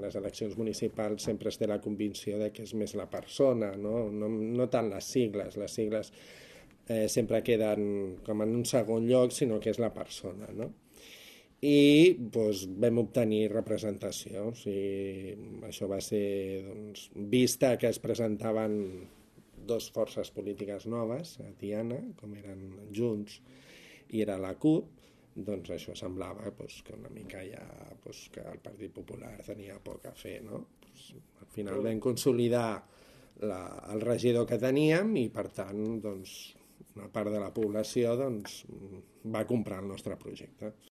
les eleccions municipals sempre es té la convicció de que és més la persona, no tant les sigles. Les sigles sempre queden com en un segon lloc, sinó que és la persona, no? I doncs, vam obtenir representació. O sigui, això va ser, doncs, vista que es presentaven dos forces polítiques noves a Tiana, com eren Junts i era la CUP, doncs això semblava que una mica ja que el Partit Popular tenia poc a fer, no? Al final vam consolidar el regidor que teníem i per tant doncs, una part de la població va comprar el nostre projecte.